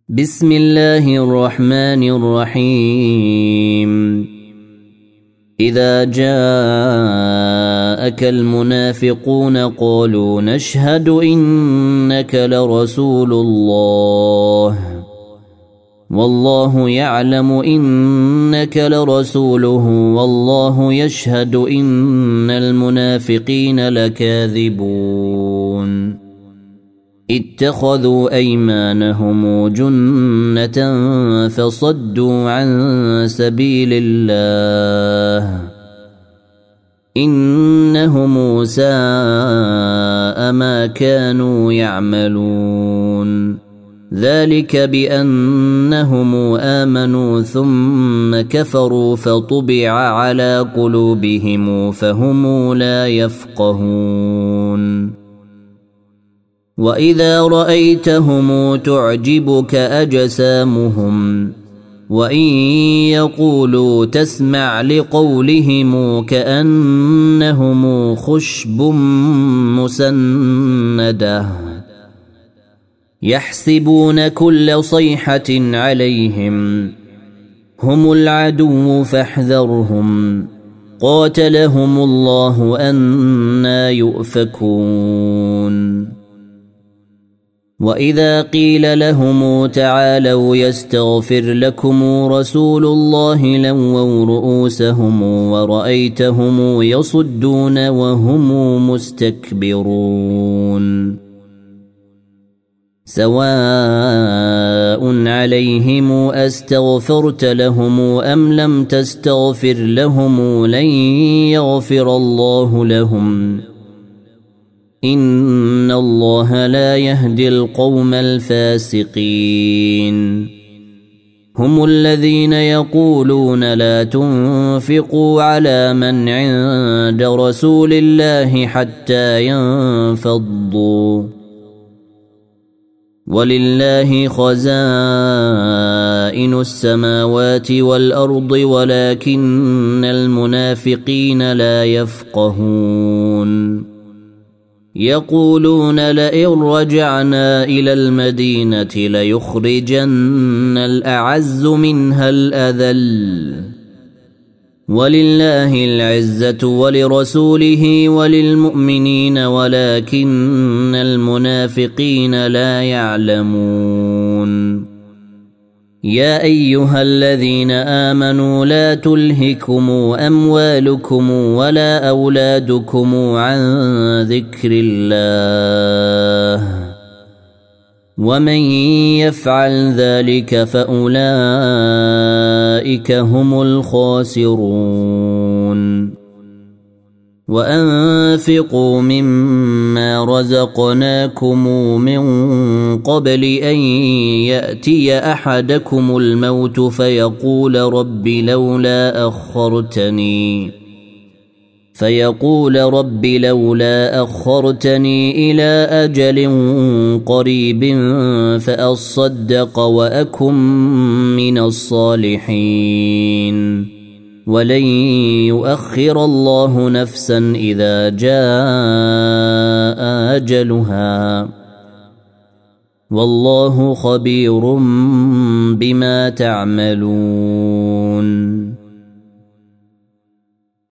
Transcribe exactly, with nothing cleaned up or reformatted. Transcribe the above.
بسم الله الرحمن الرحيم إذا جاءك المنافقون قالوا نشهد إنك لرسول الله والله يعلم إنك لرسوله والله يشهد إن المنافقين لكاذبون اتخذوا أيمانهم جنة فصدوا عن سبيل الله إنهم ساء ما كانوا يعملون ذلك بأنهم آمنوا ثم كفروا فطبع على قلوبهم فهم لا يفقهون وإذا رأيتهم تعجبك أجسامهم وإن يقولوا تسمع لقولهم كأنهم خشب مسندة يحسبون كل صيحة عليهم هم العدو فاحذرهم قاتلهم الله أنى يؤفكون وإذا قيل لهم تعالوا يستغفر لكم رسول الله لووا رؤوسهم ورأيتهم يصدون وهم مستكبرون سواء عليهم أستغفرت لهم أم لم تستغفر لهم لن يغفر الله لهم إن الله لا يهدي القوم الفاسقين هم الذين يقولون لا تنفقوا على من عند رسول الله حتى ينفضوا ولله خزائن السماوات والأرض ولكن المنافقين لا يفقهون يقولون لئن رجعنا إلى المدينة ليخرجن الأعز منها الأذل ولله العزة ولرسوله وللمؤمنين ولكن المنافقين لا يعلمون يا أيها الذين آمنوا لا تلهكم أموالكم ولا أولادكم عن ذكر الله ومن يفعل ذلك فأولئك هم الخاسرون وأنفقوا مما رزقناكم من قبل أن يأتي أحدكم الموت فيقول رب لولا أخرتني فيقول رب لولا أخرتني إلى أجل قريب فأصدق وأكن من الصالحين ولن يؤخر الله نفسا إذا جاء أجلها والله خبير بما تعملون